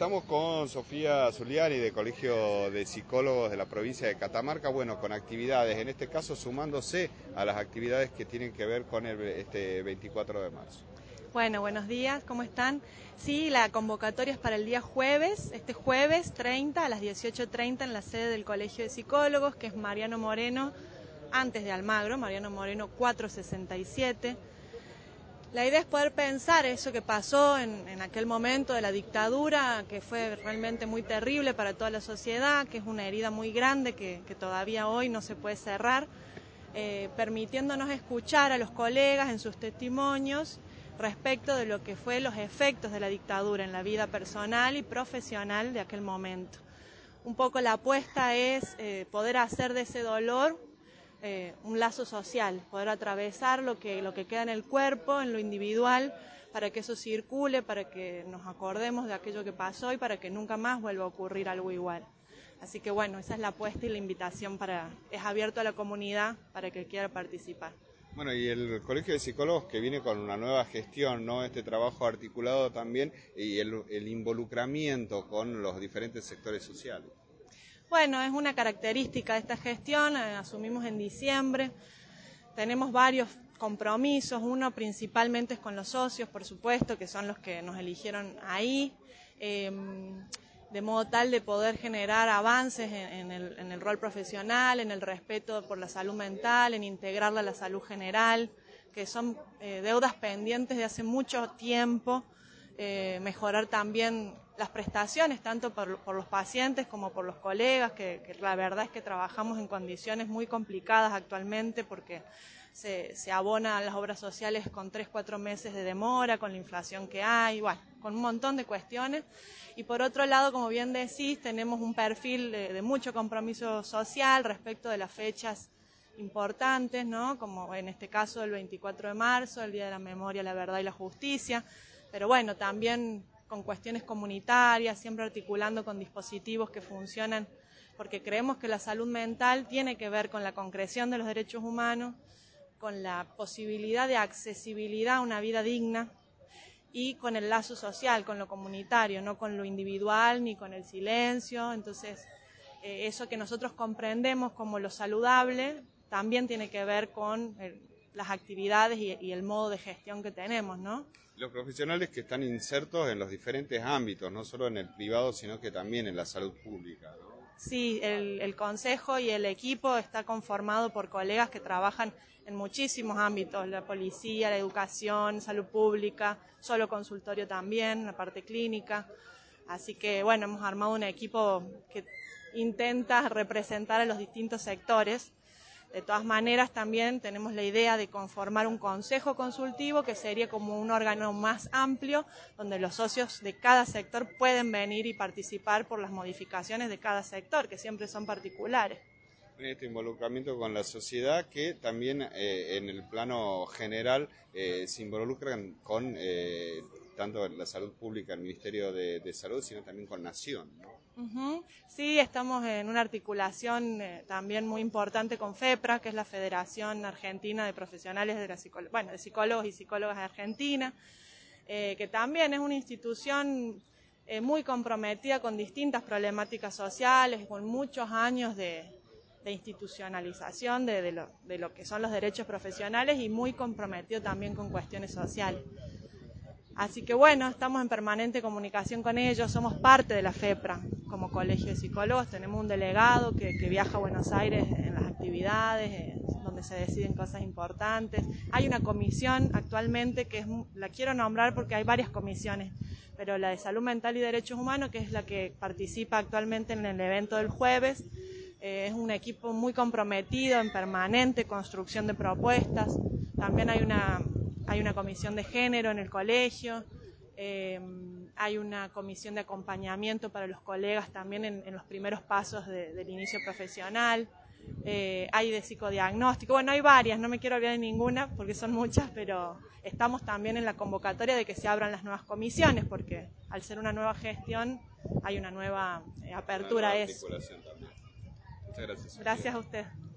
estamos con Sofía Zuliani del Colegio de Psicólogos de la provincia de Catamarca, bueno, con actividades, en este caso sumándose a las actividades que tienen que ver con este 24 de marzo. Bueno, buenos días, ¿cómo están? Sí, la convocatoria es para el día jueves, este jueves 30 a las 18:30 en la sede del Colegio de Psicólogos, que es Mariano Moreno, antes de Almagro, Mariano Moreno 467. La idea es poder pensar eso que pasó en aquel momento de la dictadura, que fue realmente muy terrible para toda la sociedad, que es una herida muy grande que todavía hoy no se puede cerrar, permitiéndonos escuchar a los colegas en sus testimonios respecto de lo que fue los efectos de la dictadura en la vida personal y profesional de aquel momento. Un poco la apuesta es poder hacer de ese dolor un lazo social, poder atravesar lo que queda en el cuerpo, en lo individual, para que eso circule, para que nos acordemos de aquello que pasó y para que nunca más vuelva a ocurrir algo igual. Así que bueno, esa es la apuesta y la invitación es abierto a la comunidad para que quiera participar. Bueno, y el Colegio de Psicólogos que viene con una nueva gestión, ¿no? Este trabajo articulado también y el involucramiento con los diferentes sectores sociales. Bueno, es una característica de esta gestión, asumimos en diciembre, tenemos varios compromisos, uno principalmente es con los socios, por supuesto, que son los que nos eligieron ahí, de modo tal de poder generar avances en el rol profesional, en el respeto por la salud mental, en integrarla a la salud general, que son deudas pendientes de hace mucho tiempo, mejorar también las prestaciones, tanto por los pacientes como por los colegas, que la verdad es que trabajamos en condiciones muy complicadas actualmente porque se abonan las obras sociales con 3-4 meses de demora, con la inflación que hay, bueno, con un montón de cuestiones. Y por otro lado, como bien decís, tenemos un perfil de mucho compromiso social respecto de las fechas importantes, ¿no? Como en este caso el 24 de marzo, el Día de la Memoria, la Verdad y la Justicia, pero bueno, también con cuestiones comunitarias, siempre articulando con dispositivos que funcionan, porque creemos que la salud mental tiene que ver con la concreción de los derechos humanos, con la posibilidad de accesibilidad a una vida digna y con el lazo social, con lo comunitario, no con lo individual ni con el silencio. Entonces, eso que nosotros comprendemos como lo saludable también tiene que ver con las actividades y el modo de gestión que tenemos, ¿no? Los profesionales que están insertos en los diferentes ámbitos, no solo en el privado, sino que también en la salud pública, ¿no? Sí, el consejo y el equipo está conformado por colegas que trabajan en muchísimos ámbitos, la policía, la educación, salud pública, solo consultorio también, la parte clínica. Así que bueno, hemos armado un equipo que intenta representar a los distintos sectores. De todas maneras, también tenemos la idea de conformar un consejo consultivo que sería como un órgano más amplio, donde los socios de cada sector pueden venir y participar por las modificaciones de cada sector, que siempre son particulares. Este involucramiento con la sociedad que también en el plano general se involucran con tanto la salud pública, el Ministerio de Salud, sino también con Nación, ¿no? Sí, estamos en una articulación también muy importante con FEPRA, que es la Federación Argentina de Profesionales de de Psicólogos y Psicólogas de Argentina, que también es una institución muy comprometida con distintas problemáticas sociales, con muchos años de institucionalización de lo que son los derechos profesionales y muy comprometido también con cuestiones sociales. Así que bueno, estamos en permanente comunicación con ellos, somos parte de la FEPRA como Colegio de Psicólogos, tenemos un delegado que viaja a Buenos Aires en las actividades, donde se deciden cosas importantes. Hay una comisión actualmente la quiero nombrar porque hay varias comisiones, pero la de Salud Mental y Derechos Humanos, que es la que participa actualmente en el evento del jueves, es un equipo muy comprometido en permanente construcción de propuestas. También hay una comisión de género en el colegio, hay una comisión de acompañamiento para los colegas también en los primeros pasos del inicio profesional, hay de psicodiagnóstico, bueno, hay varias, no me quiero olvidar de ninguna porque son muchas, pero estamos también en la convocatoria de que se abran las nuevas comisiones, porque al ser una nueva gestión hay una nueva apertura a eso. Muchas gracias. Gracias a usted.